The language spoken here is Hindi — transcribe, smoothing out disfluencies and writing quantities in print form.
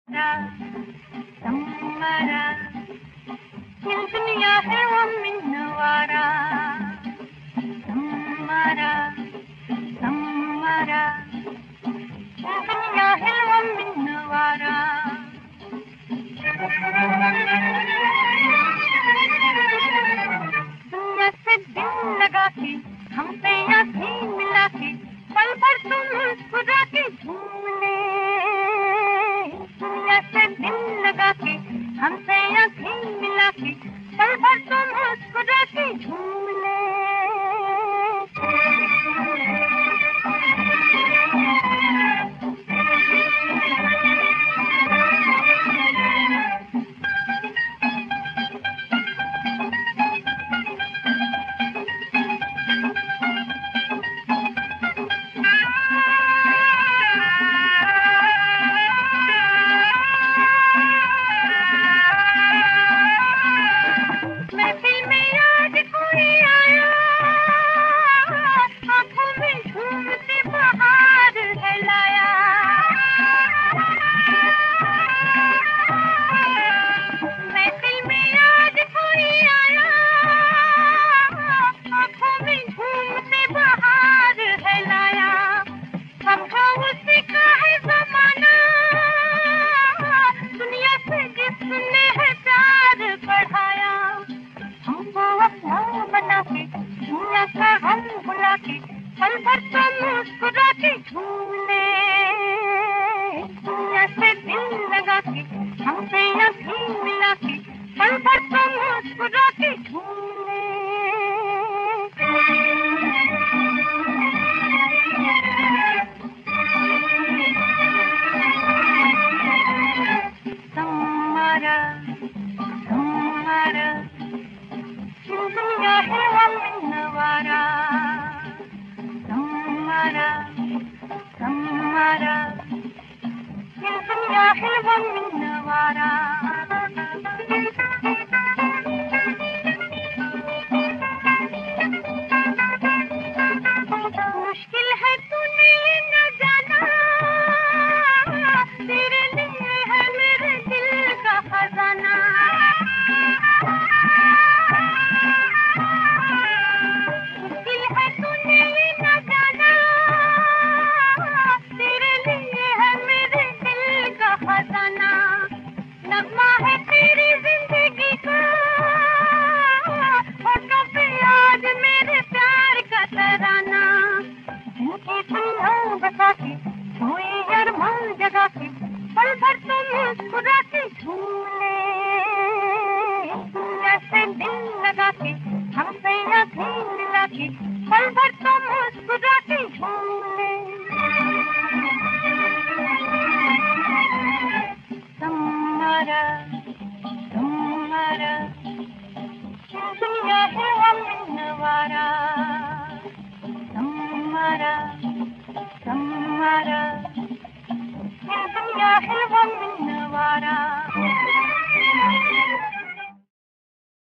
Samara, in dunya hai wo minwara. Samara, Samara, in dunya hai wo minwara. दुनिया से दिल लगा के हमसे आँखें मिला के पल भर तुम मुस्कुरा के झूम ले। दुनिया से दिल लगा के हमसे आँखें मिला के पल भर तुम मुस्कुरा के झूम ले। दुनिया का हम बुला के पल भर तो मुस्कुरा के झूम ले। दुनिया से दिल लगा के हमसे आँखें मिला के पल भर तो मुस्कुरा के झूम ले। Samara, Samara, दुनिया है वो मिलवारा। Samara, Samara, दुनिया है वो मिलवारा। मुश्किल है तूने ये न जाना, तेरे लिए है मेरे दिल का खजाना। मुश्किल है तूने ये न जाना, तेरे लिए है मेरे दिल का खजाना। नगमा है तेरी जिंदगी का, होठों पे आज मेरे प्यार का तराना। उनकी सुनो बता के कोई अरमान जगा के पल भर तो मुस्कुरा के झूम ले। दुनिया से दिल लगा के हमसे आँखें मिला के पल भर तो मुस्कुरा के झूम ले। Samara, Samara, दुनिया है वो मिलवारा। Samara, Samara, दुनिया है वो मिलवारा।